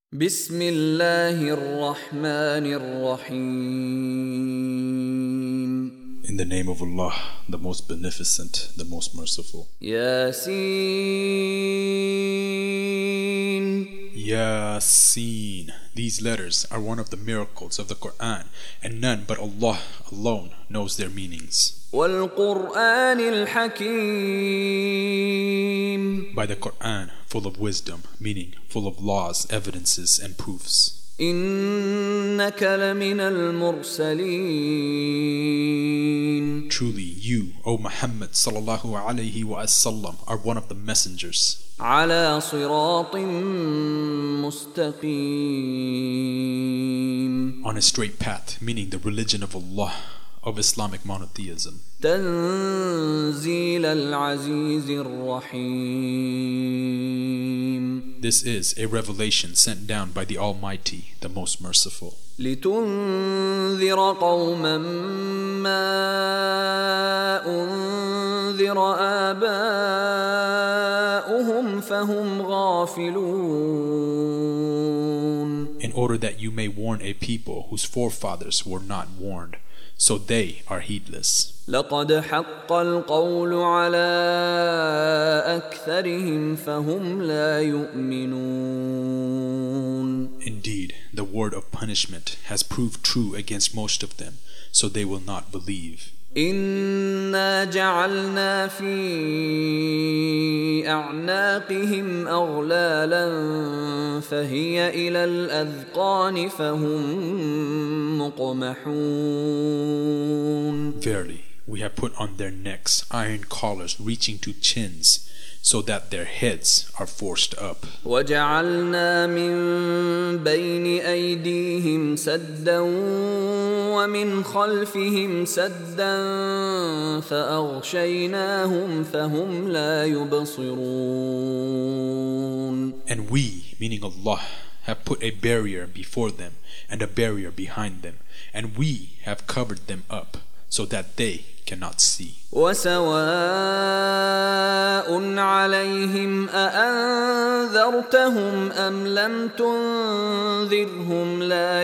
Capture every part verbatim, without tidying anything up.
بسم الله الرحمن الرحيم. In the name of Allah, the most beneficent, the most merciful. Yasin. Yasin. These letters are one of the miracles of the Quran, and none but Allah alone knows their meanings. والقرآن الحكيم. By the Quran, full of wisdom, meaning full of laws, evidences, and proofs. إنك لمن المرسلين. Truly, you, O Muhammad sallallahu alayhi wa sallam, are one of the messengers. على صراط مستقيم. On a straight path, meaning the religion of Allah, of Islamic monotheism. تنزيل العزيز الرحيم. This is a revelation sent down by the Almighty, the most merciful. لتنذر قوما ما أنذر آباؤهم فهم غافلون. In order that you may warn a people whose forefathers were not warned, so they are heedless. لقد حق القول على أكثرهم فهم لا يؤمنون. Indeed, the word of punishment has proved true against most of them, so they will not believe. إنا جعلنا في أعناقهم أغلالا فهي إلى الأذقان فهم مقمحون. Verily, we have put on their necks iron collars reaching to chins, so that their heads are forced up. وجعلنا من بين أيديهم سدا ومن خلفهم سدا فأغشيناهم فهم لا يبصرون. And we, meaning Allah, have put a barrier before them and a barrier behind them, and we have covered them up so that they cannot see. وسواء عليهم أأنذرتهم أم لم تنذرهم لا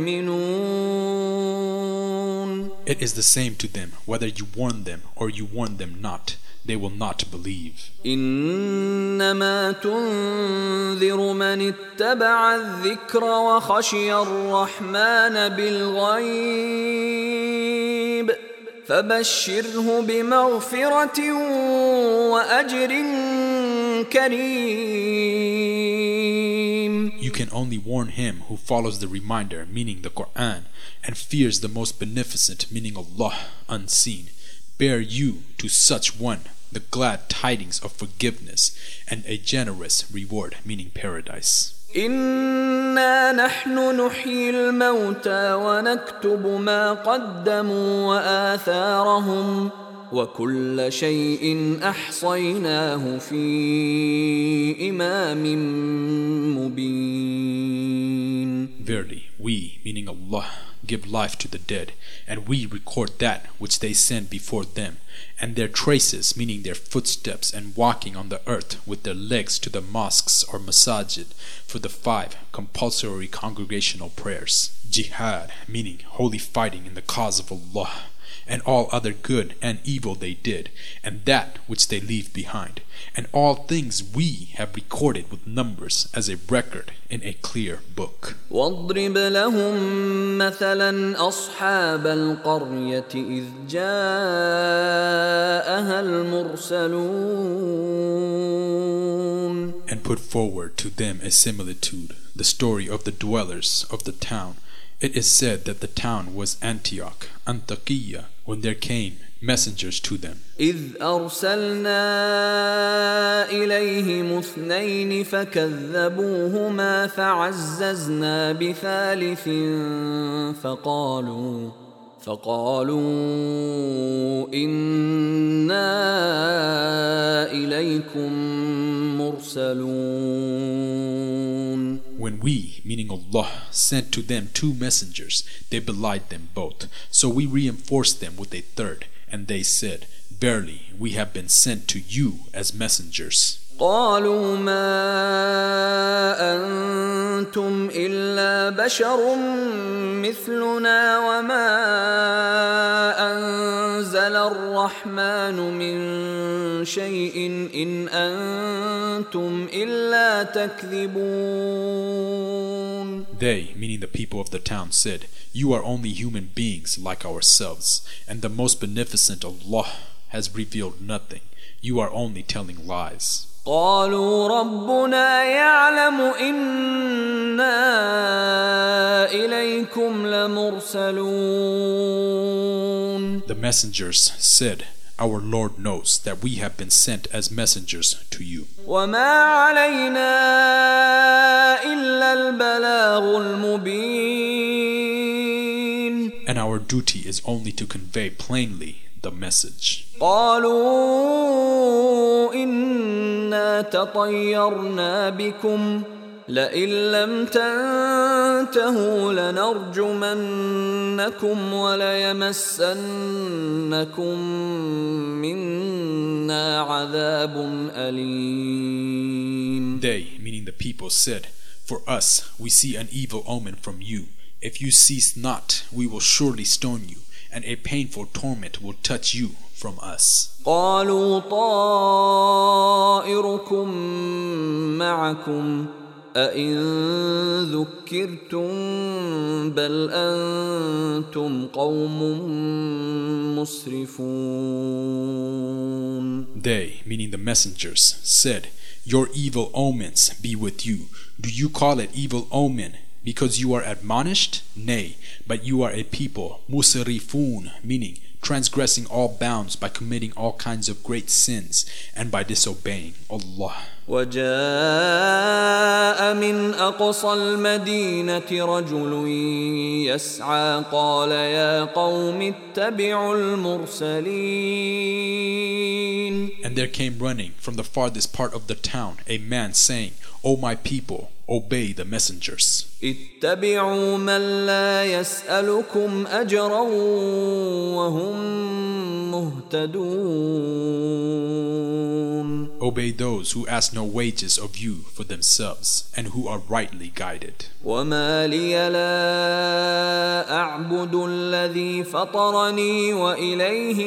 يؤمنون. It is the same to them whether you warn them or you warn them not, they will not believe. إنما تنذر من اتبع الذكر وخشي الرحمن بالغيب فبشره بمغفرة وأجر كريم. You can only warn him who follows the reminder, meaning the Quran, and fears the most beneficent, meaning Allah, unseen. Bear you to such one the glad tidings of forgiveness and a generous reward, meaning paradise. إنا نحن نحيي الموتى ونكتب ما قدموا وآثارهم وكل شيء أحصيناه في إمام مبين. Verily, we, meaning Allah, give life to the dead, and we record that which they send before them, and their traces, meaning their footsteps and walking on the earth with their legs to the mosques or masajid for the five compulsory congregational prayers. Jihad, meaning holy fighting in the cause of Allah, and all other good and evil they did, and that which they leave behind, and all things we have recorded with numbers as a record in a clear book. واضرب لهم مثلا أصحاب القرية إذ جاءها المرسلون. And put forward to them a similitude, the story of the dwellers of the town. It is said that the town was Antioch, Antakya, when there came messengers to them. إذ أرسلنا إليهم اثنين فكذبوهما فعززنا بثالث فقالوا فقالوا إنا إليكم مرسلون. When we, meaning Allah, sent to them two messengers, they belied them both. So we reinforced them with a third, and they said, Verily, we have been sent to you as messengers. قالوا ما أنتم إلا بشر مثلنا وما أنزل الرحمن من شيء إن أنتم إلا تكذبون. They, meaning the people of the town, said, "You are only human beings like ourselves, and the most beneficent Allah has revealed nothing. You are only telling lies." قالوا ربنا يعلم إنا إليكم لمرسلون. The messengers said, "Our Lord knows that we have been sent as messengers to you. وما علينا إلا البلاغ المبين. And our duty is only to convey plainly the message." قالوا إنا تطيرنا بكم لئن لم تنتهوا لنرجمنكم وليمسنكم منا عذاب أليم. They, meaning the people, said, "For us we see an evil omen from you. If you cease not, we will surely stone you, and a painful torment will touch you from us." قالوا طائركم معكم أئن ذكرتم بل أنتم قوم مسرفون. They, meaning the messengers, said, "Your evil omens be with you. Do you call it evil omen because you are admonished? Nay, but you are a people, musrifun, meaning transgressing all bounds by committing all kinds of great sins and by disobeying Allah. وجاء من أقصى المدينة رجل يسعى قال يا قوم اتبعوا المرسلين. And there came running from the farthest part of the town a man saying, "O my people, obey the messengers. اتبعوا من لا يسألكم أجرا وهم مهتدون." Obey those who ask no wages of you for themselves and who are rightly guided. وما لي لا أعبد الذي فطرني وإليه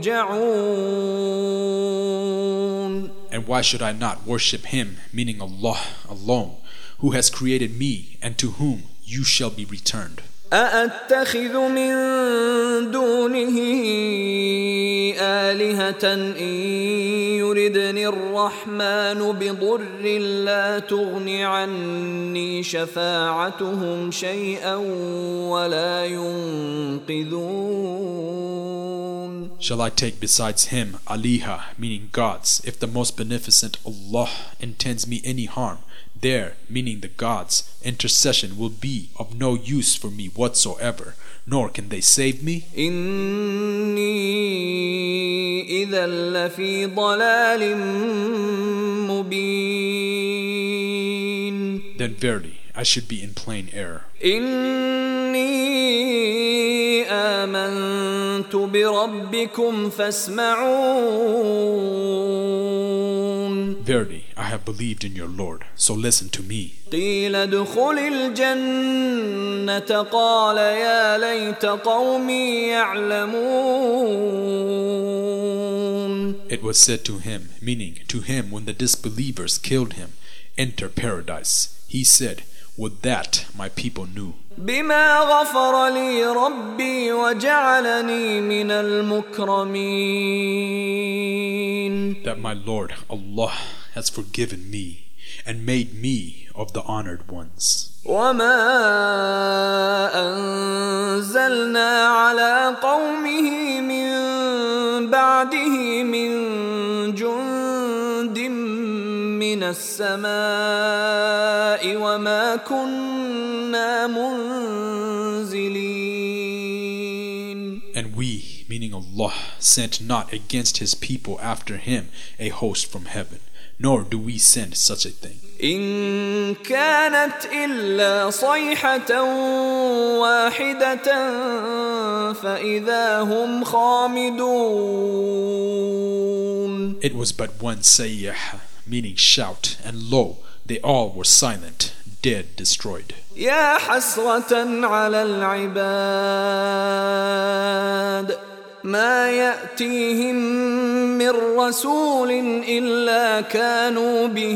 ترجعون. And why should I not worship him, meaning Allah alone, who has created me and to whom you shall be returned? أأتخذ من دونه آلهة إن يردني الرحمن بضر لا تغن عني شفاعتهم شيئا ولا ينقذون. Shall I take besides him aliha, meaning gods, if the most beneficent Allah intends me any harm? There, meaning the gods, intercession will be of no use for me whatsoever, nor can they save me. إني إذا لفي ضلال مبين. Then verily I should be in plain error. إني آمنت بربكم فاسمعون. Verily I have believed in your Lord, so listen to me. قيل ادخل الجنة قال يا ليت قومي يعلمون. It was said to him, meaning to him when the disbelievers killed him, "Enter paradise." He said, "Would that my people knew." بما غفر لي ربي وجعلني من المكرمين. That my Lord Allah has forgiven me and made me of the honored ones. وما أنزلنا على قومه من بعده من جند من السماء وما كنا منزلين. And we, meaning Allah, sent not against his people after him a host from heaven, nor do we send such a thing. إن كانت إلا صيحة واحدة فإذا هم خامدون. It was but one sayyah, meaning shout, and lo, they all were silent, dead, destroyed. يا حسرة على العباد ما يأتيهم من رسول إلا كانوا به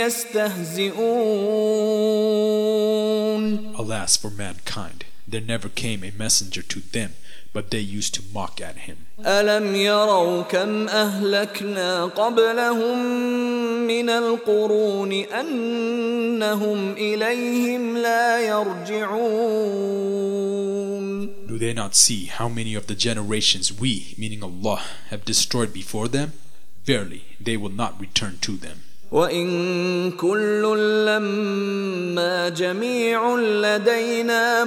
يستهزئون. Alas for mankind, there never came a messenger to them, but they used to mock at him. ألم يروا كم أهلكنا قبلهم من القرون أنهم إليهم لا يرجعون. Do they not see how many of the generations we, meaning Allah, have destroyed before them? Verily, they will not return to them. وإن كل لما جميع لدينا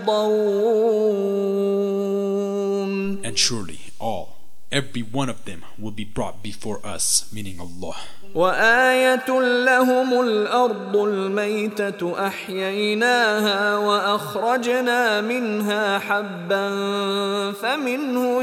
محضرون. And surely all, every one of them will be brought before us, meaning Allah. وآية لهم الأرض الميتة أحييناها وأخرجنا منها حبا فمنه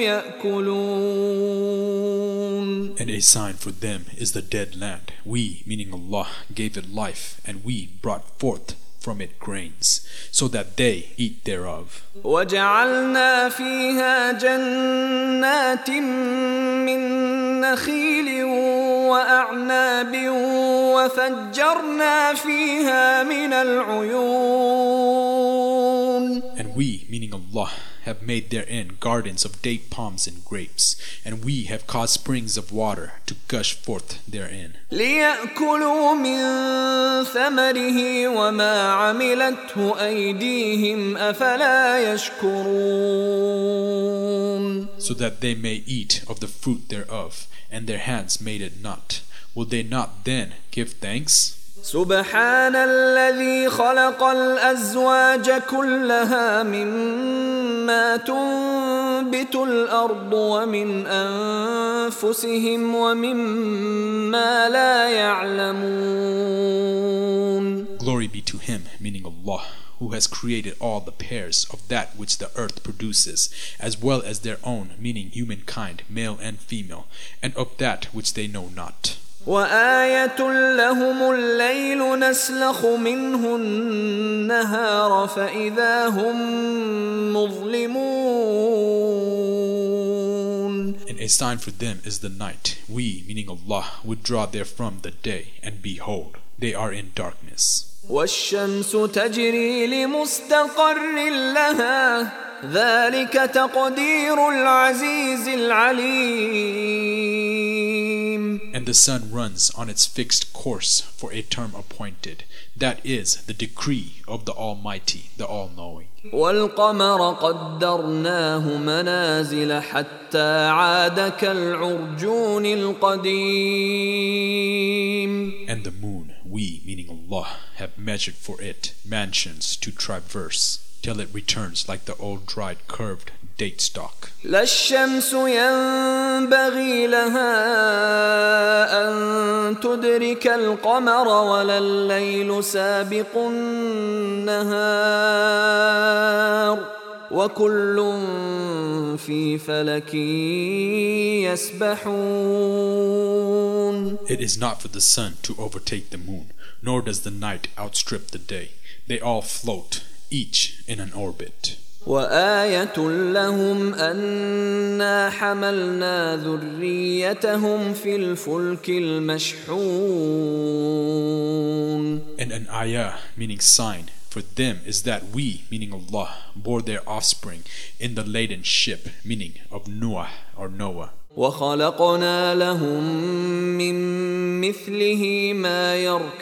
يأكلون. And a sign for them is the dead land. We, meaning Allah, gave it life, and we brought forth from it grains, so that they eat thereof. وجعلنا فيها جنات من نخيل وأعناب وفجرنا فيها من العيون. And we, meaning Allah, have made therein gardens of date palms and grapes, and we have caused springs of water to gush forth therein. ليأكلوا من ثمره وما عملته أيديهم أفلا يشكرون. So that they may eat of the fruit thereof, and their hands made it not. Will they not then give thanks? سبحان الذي خلق الأزواج كلها مما تنبت الأرض ومن أنفسهم ومما لا يعلمون. Glory be to Him, meaning Allah, who has created all the pairs of that which the earth produces, as well as their own, meaning humankind, male and female, and of that which they know not. وآية لهم الليل نسلخ منه النهار فإذا هم مظلمون. And a sign for them is the night. We, meaning Allah, would draw therefrom the day, and behold, they are in darkness. والشمس تجري لمستقر لها ذلك تقدير العزيز العليم. And the sun runs on its fixed course for a term appointed. That is the decree of the Almighty, the All-Knowing. والقمر قدرناه منازل حتى عاد كالعرجون القديم. And the moon, we, meaning Allah, have measured for it mansions to traverse, till it returns like the old dried curved date stalk. لا الشمس ينبغي لها أن تدرك القمر ولا الليل سابق النهار وكل في فلك يسبحون. It is not for the sun to overtake the moon, nor does the night outstrip the day. They all float, each in an orbit. وآية لهم أنا حملنا ذريتهم في الفلك المشحون. And an ayah, meaning sign, for them is that we, meaning Allah, bore their offspring in the laden ship, meaning of Noah or Noah. وخلقنا لهم من مثله ما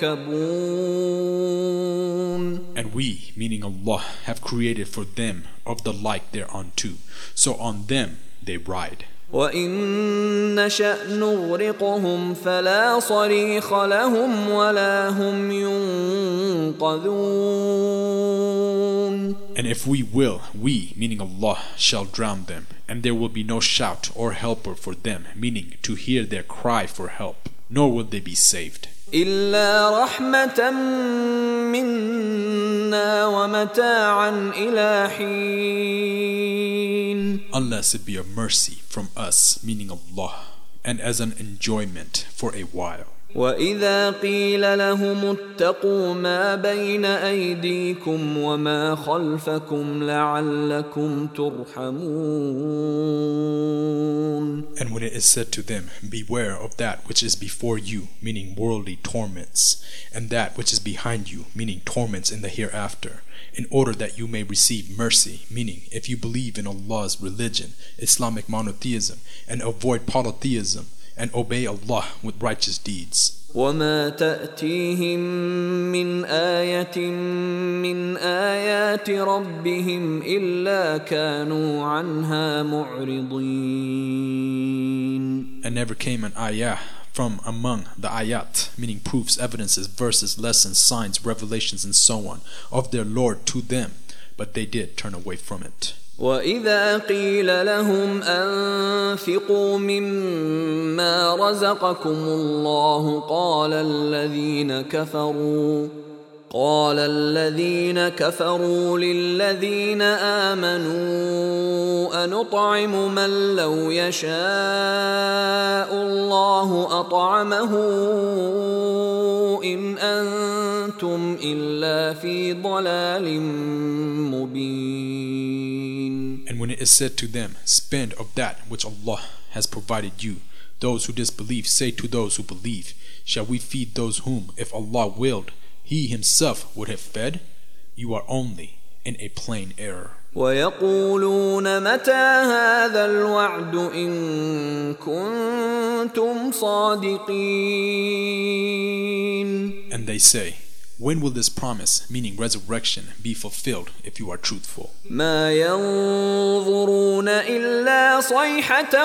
يركبون. And we, meaning Allah, have created for them of the like thereunto, so on them they ride. وإن نشأ نغرقهم فلا صريخ لهم ولا هم ينقذون. And if we will, we, meaning Allah, shall drown them, and there will be no shout or helper for them, meaning to hear their cry for help, nor will they be saved. إلا رحمة منا ومتاعا إلى حين. Unless it be a mercy from us, meaning Allah, and as an enjoyment for a while. وَإِذَا قِيلَ لَهُمُ اتَّقُوا مَا بَيْنَ أَيْدِيكُمْ وَمَا خَلْفَكُمْ لَعَلَّكُمْ تُرْحَمُونَ. And when it is said to them, beware of that which is before you, meaning worldly torments, and that which is behind you, meaning torments in the hereafter, in order that you may receive mercy, meaning if you believe in Allah's religion, Islamic monotheism, and avoid polytheism, and obey Allah with righteous deeds. وَمَا تَأْتِيهِم مِّنْ آيَةٍ مِّنْ آيَاتِ رَبِّهِمْ إِلَّا كَانُوا عَنْهَا مُعْرِضِينَ. And never came an ayah from among the ayat, meaning proofs, evidences, verses, lessons, signs, revelations, and so on, of their Lord to them, but they did turn away from it. وَإِذَا قِيلَ لَهُمْ أَنفِقُوا مِمَّا رَزَقَكُمُ اللَّهُ قَالَ الَّذِينَ كَفَرُوا قال الذين كفروا للذين آمنوا أنطعم من لو يشاء الله أطعمه إن أنتم إلا في ضلال مبين. And when it is said to them, spend of that which Allah has provided you, those who disbelieve say to those who believe, shall we feed those whom, if Allah willed, He Himself would have fed? You are only in a plain error. وَيَقُولُونَ مَتَى هَذَا الْوَعْدُ إِن كُنتُمْ صَادِقِينَ. And they say, when will this promise, meaning resurrection, be fulfilled if you are truthful? مَا يَنظُرُونَ إِلَّا صَيْحَةً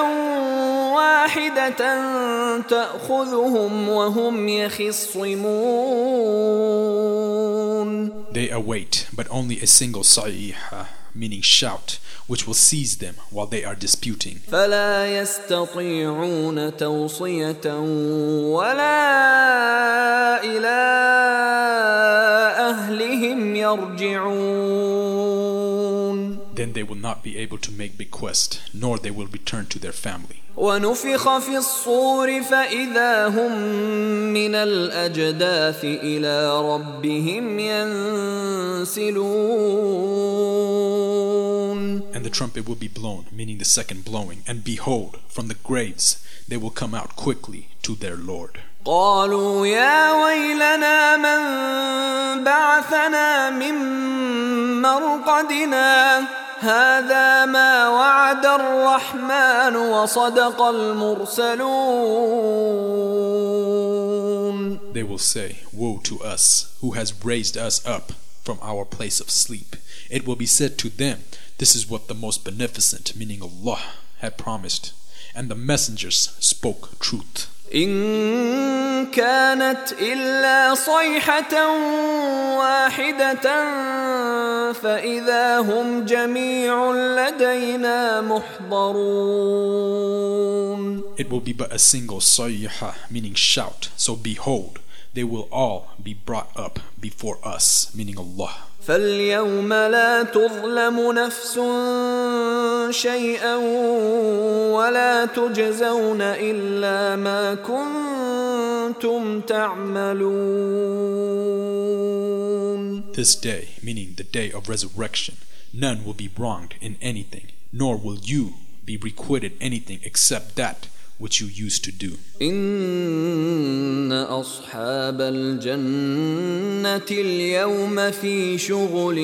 وَاحِدَةً تَأْخُذُهُمْ وَهُمْ يَخِصِّمُونَ. They await but only a single صَيْحَةً, meaning shout, which will seize them while they are disputing. فَلَا يَسْتَطِيعُونَ تَوْصِيَةً وَلَا إِلَىٰ أَهْلِهِمْ يَرْجِعُونَ. Then they will not be able to make bequest, nor they will return to their family. وَنُفِخَ فِي الصُّورِ فَإِذَا هُمْ مِنَ الْأَجْدَاثِ إِلَىٰ رَبِّهِمْ يَنْسِلُونَ. And the trumpet will be blown, meaning the second blowing, and behold, from the graves they will come out quickly to their Lord. قالوا يا ويلنا من بعثنا من مرقدنا هذا ما وعد الرحمن وصدق المرسلون. They will say, woe to us, who has raised us up from our place of sleep. It will be said to them, this is what the most beneficent, meaning Allah, had promised, and the messengers spoke truth. إن كانت إلا صيحة واحدة فإذا هم جميع لدينا محضرون. It will be but a single sayha, meaning shout. So behold, they will all be brought up before us, meaning Allah. فاليوم لا تظلم نفس شيئا ولا تجزون إلا ما كنتم تعملون. This day, meaning the day of resurrection, none will be wronged in anything, nor will you be requited anything except that which you used to do. إن أصحاب الجنة اليوم في شغل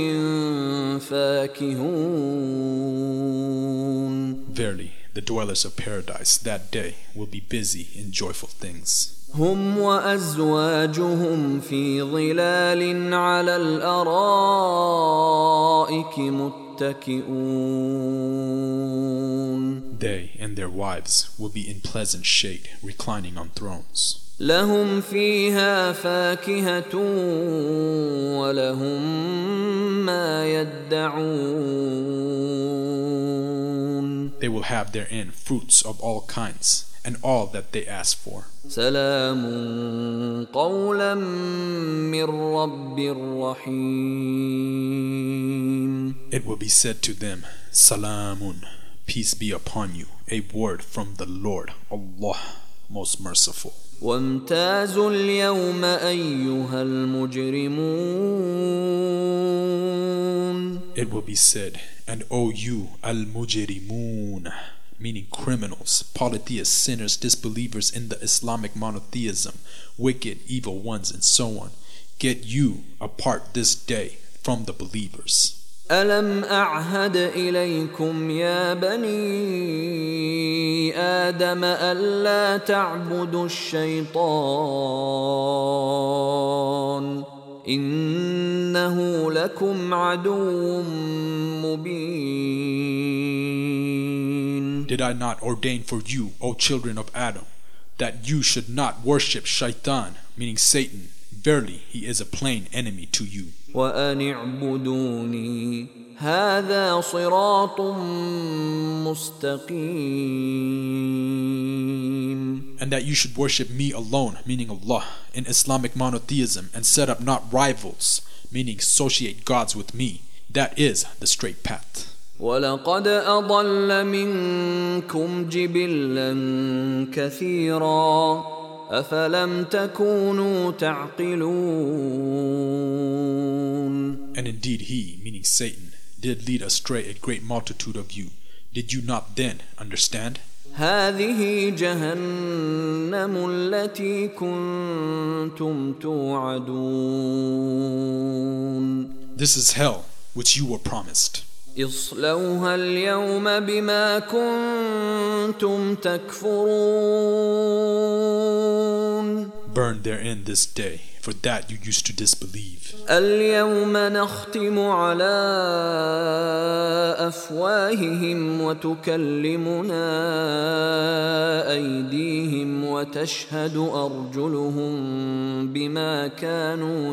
فاكهون. Verily, the dwellers of paradise that day will be busy in joyful things. هم وأزواجهم في ظلال على الأرائك متكئون. They and their wives will be in pleasant shade, reclining on thrones. لهم فيها فاكهة ولهم ما يدعون. They will have therein fruits of all kinds, and all that they ask for. سلام قولا من رب رحيم. It will be said to them, Salamun, peace be upon you, a word from the Lord, Allah, most merciful. وامتازوا اليوم أيها المجرمون. It will be said, and O you al-mujrimun, meaning criminals, polytheists, sinners, disbelievers in the Islamic monotheism, wicked, evil ones, and so on, get you apart this day from the believers. ألم أعهد إليكم يا بني آدم ألا تعبدوا الشيطان إنه لكم عدو مبين. Did I not ordain for you, O children of Adam, that you should not worship Shaitan, meaning Satan? Verily, he is a plain enemy to you. وأن اعبدوني هذا صراط مستقيم. And that you should worship me alone, meaning Allah, in Islamic monotheism, and set up not rivals, meaning associate gods with me. That is the straight path. وَلَقَدْ أَضَلَّ مِنكُمْ جِبِلًّا كَثِيرًا أَفَلَمْ تَكُونُوا تَعْقِلُونَ. And indeed he, meaning Satan, did lead astray a great multitude of you. Did you not then understand? هذه جهنم التي كنتم توعدون. This is hell which you were promised. اصلوها اليوم بما كنتم تكفرون. Burn therein this day, for that you used to disbelieve. اليوم نختم على أفواههم وتكلمنا أيديهم وتشهد أرجلهم بما كانوا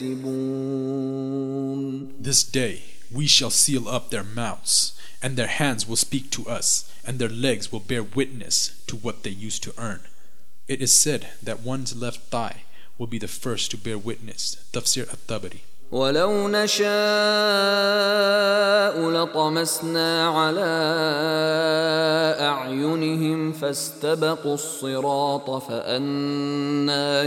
يكسبون. This day we shall seal up their mouths, and their hands will speak to us, and their legs will bear witness to what they used to earn. It is said that one's left thigh will be the first to bear witness. Tafsir at-Tabari. ولو نشاء لطمسنا على أعينهم فاستبقوا الصراط فأنى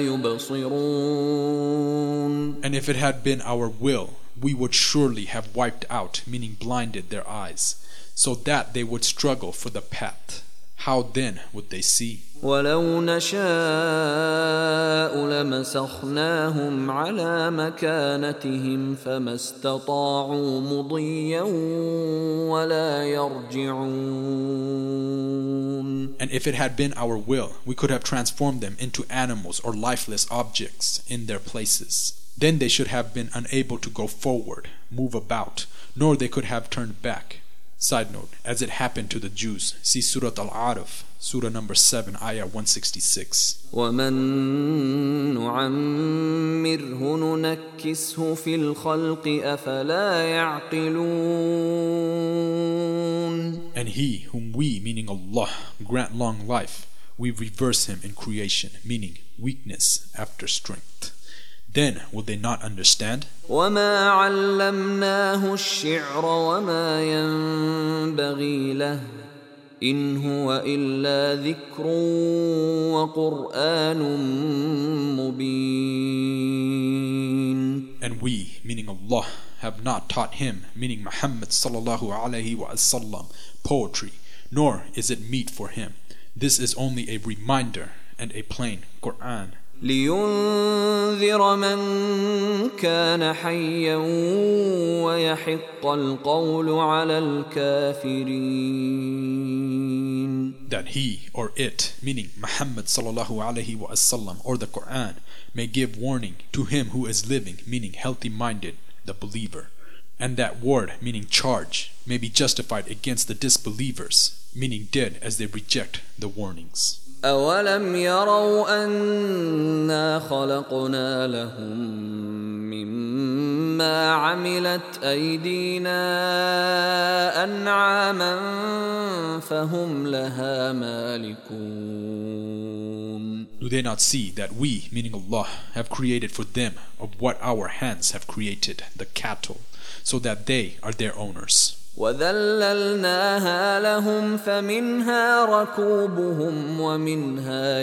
يبصرون. And if it had been our will, we would surely have wiped out, meaning blinded their eyes, so that they would struggle for the path. How then would they see? ولو نشاء لمسخناهم على مكانتهم فما استطاعوا مضيا ولا يرجعون. And if it had been our will, we could have transformed them into animals or lifeless objects in their places. Then they should have been unable to go forward, move about, nor they could have turned back. Side note, as it happened to the Jews, see Surah Al-A'raf, Surah number seven, Ayah one sixty-six. وَمَن نُعَمِّرْهُ نُنَكِّسْهُ فِي الْخَلْقِ أَفَلَا يَعْقِلُونَ. And he whom we, meaning Allah, grant long life, we reverse him in creation, meaning weakness after strength. Then will they not understand? وَمَا عَلَّمْنَاهُ الشِّعْرَ وَمَا يَنبَغِي لَهُ إِنْ هُوَ إِلَّا ذِكْرٌ وَقُرْآنٌ مُبِينٌ. And we, meaning Allah, have not taught him, meaning Muhammad sallallahu alaihi wasallam, poetry, nor is it meet for him. This is only a reminder and a plain Quran. لينذر من كان حيا ويحق القول على الكافرين. That he or it, meaning Muhammad sallallahu alaihi wasallam or the Quran, may give warning to him who is living, meaning healthy-minded, the believer. And that word, meaning charge, may be justified against the disbelievers, meaning dead as they reject the warnings. أَوَلَمْ يَرَوْا أَنَّا خَلَقْنَا لَهُم مِّمَّا عَمِلَتْ أَيْدِينَا أَنْعَامًا فَهُمْ لَهَا مَالِكُونَ. Do they not see that we, meaning Allah, have created for them of what our hands have created, the cattle, so that they are their owners? وَذَلَّلْنَاهَا لَهُمْ فَمِنْهَا رَكُوبُهُمْ وَمِنْهَا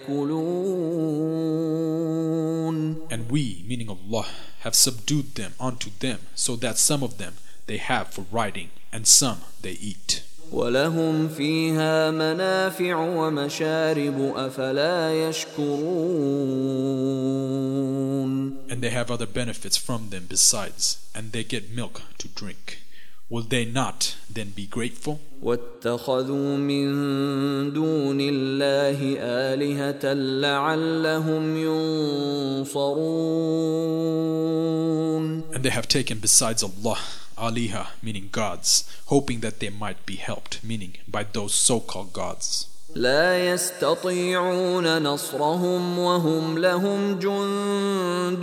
يَأْكُلُونَ. And we, meaning Allah, have subdued them unto them, so that some of them they have for riding, and some they eat. وَلَهُمْ فِيهَا مَنَافِعُ وَمَشَارِبُ أَفَلَا يَشْكُرُونَ. And they have other benefits from them besides, and they get milk to drink. Will they not then be grateful? وَاتَّخَذُوا مِن دُونِ اللَّهِ آلِهَةً لَعَلَّهُمْ يُنصَرُونَ. And they have taken besides Allah aliha, meaning gods, hoping that they might be helped, meaning by those so-called gods. لا يستطيعون نصرهم وهم لهم جند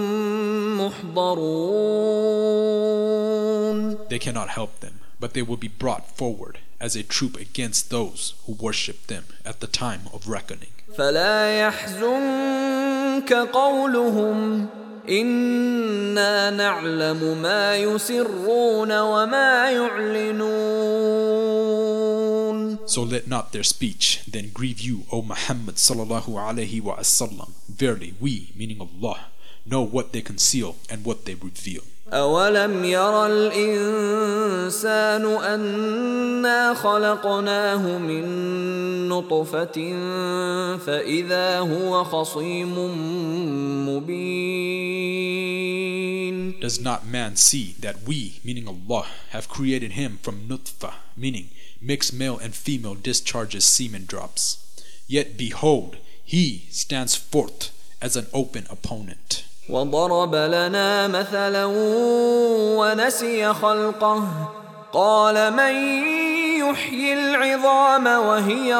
محضرون. They cannot help them, but they will be brought forward as a troop against those who worship them at the time of reckoning. فلا يحزنك قولهم إنا نعلم ما يسرون وما يعلنون. So let not their speech then grieve you, O Muhammad sallallahu alaihi wasallam. Verily we, meaning Allah, know what they conceal and what they reveal. أولم ير الإنسان أنا خلقناه من نطفة فإذا هو خصيم مبين. Does not man see that we, meaning Allah, have created him from nutfa, meaning mixed male and female discharges semen drops. Yet behold, he stands forth as an open opponent. وضرب لنا مثلا ونسي خلقه قال من يحيي العظام وهي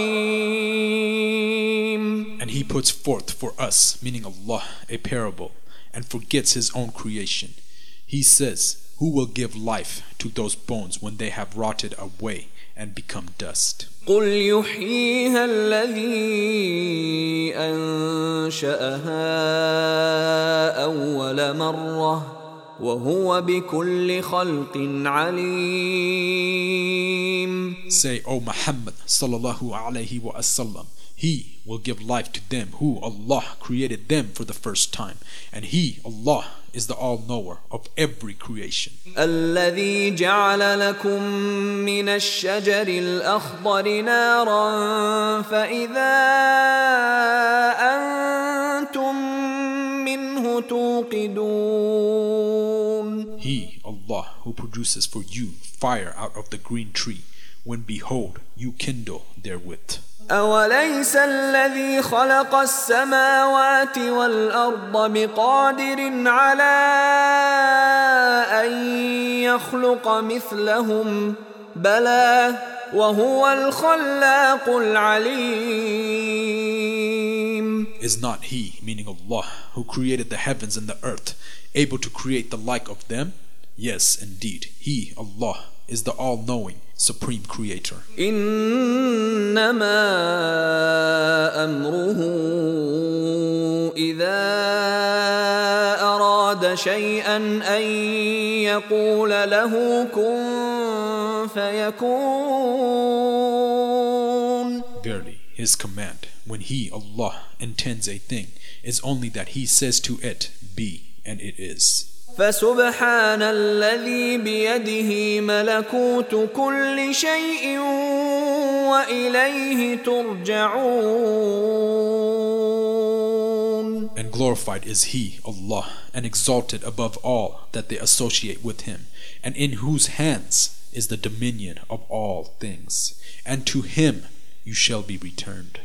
رميم. And he puts forth for us, meaning Allah, a parable, and forgets his own creation. He says, who will give life to those bones when they have rotted away and become dust? قل يحييها الذي أنشأها أول مرة وهو بكل خلق عليم. Say, O Muhammad sallallahu alaihi wasallam, he will give life to them who Allah created them for the first time, and he, Allah, is the all-knower of every creation. الذي جعل لكم من الشجر الأخضر نارا فإذا أنتم منه توقدون. He, Allah, who produces for you fire out of the green tree, when behold, you kindle therewith. أوليس الذي خلق السماوات والأرض بقادر على أن يخلق مثلهم بلى وهو الخلاق العليم. Is not he, meaning Allah, who created the heavens and the earth, able to create the like of them? Yes, indeed, he, Allah, is the all-knowing, supreme creator. إنما أمره إذا أراد شيئا أن يقول له كن فيكون. Verily, his command, when he, Allah, intends a thing, is only that he says to it, be, and it is. فسبحان الذي بيده ملكوت كل شيء وإليه ترجعون. And glorified is he, Allah, and exalted above all that they associate with him, and in whose hands is the dominion of all things, and to him you shall be returned.